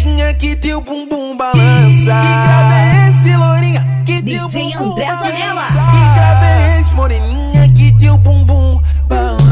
pretinha que teu bumbum balança. Que grave é esse, lourinha, que teu DJ bumbum André balança. Zanella. Que grave é esse, moreninha, que teu bumbum balança.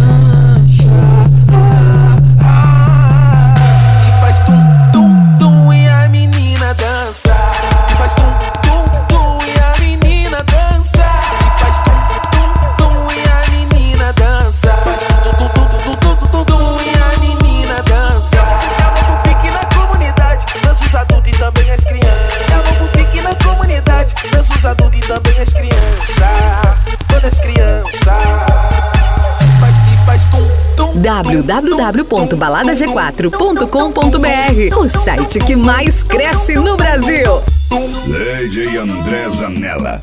E faz tum, tum, tum e a menina dança. E faz tum, tum, tum e a menina dança. E faz tum, tum, tum e a menina dança. Faz tum, tum, tum, tum, tum, tum, tum e a menina dança. É o novo pique na comunidade, dança os adultos e também as crianças. É o novo pique na comunidade, dança os adultos e também as crianças. Todas as crianças. Faz tum, tum. www.baladag4.com.br, o site que mais cresce no Brasil. DJ André Zanella.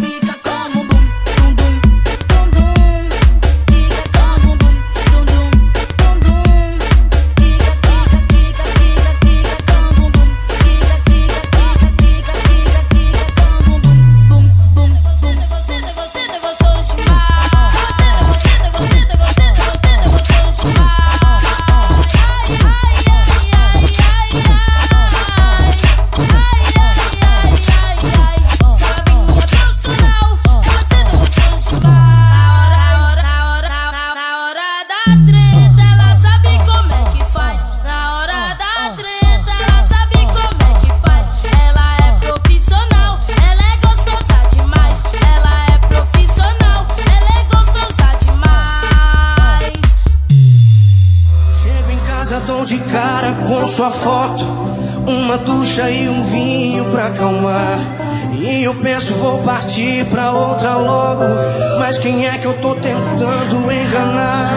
Dou de cara com sua foto, uma ducha e um vinho pra acalmar. E eu penso vou partir pra outra logo, mas quem é que eu tô tentando enganar?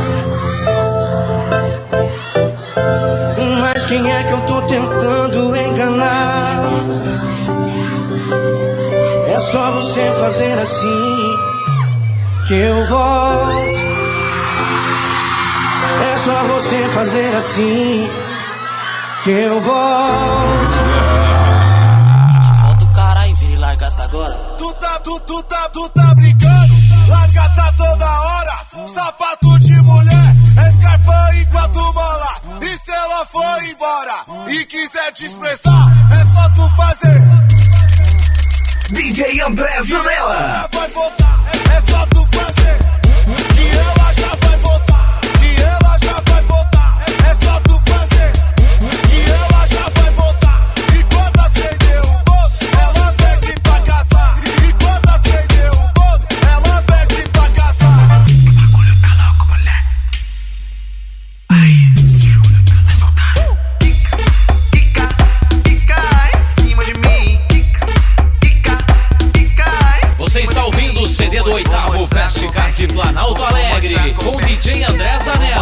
Mas quem é que eu tô tentando enganar? É só você fazer assim que eu volto. É só você fazer assim que eu volto. Volta o caralho, vira e larga tá agora. Tu tá brincando, larga tá toda hora. Sapato de mulher, escarpão enquanto mola. E se ela for embora e quiser te expressar, é só tu fazer. DJ André Zanella. Já vai voltar, é só tu fazer. Que ela já vai voltar. Ela já vai voltar, é só tu fazer. Que ela já vai voltar. E quando acender o bolso, ela pede pra casar. E quando acender o bolso, ela pede pra casar. O bagulho tá louco, mulher. Aí, Júlio, vai soltar. Quica, quica em cima de mim. Quica, quica, quica. Você está ouvindo o CD do 8º Festival de Planalto Alegre com DJ André Zanella.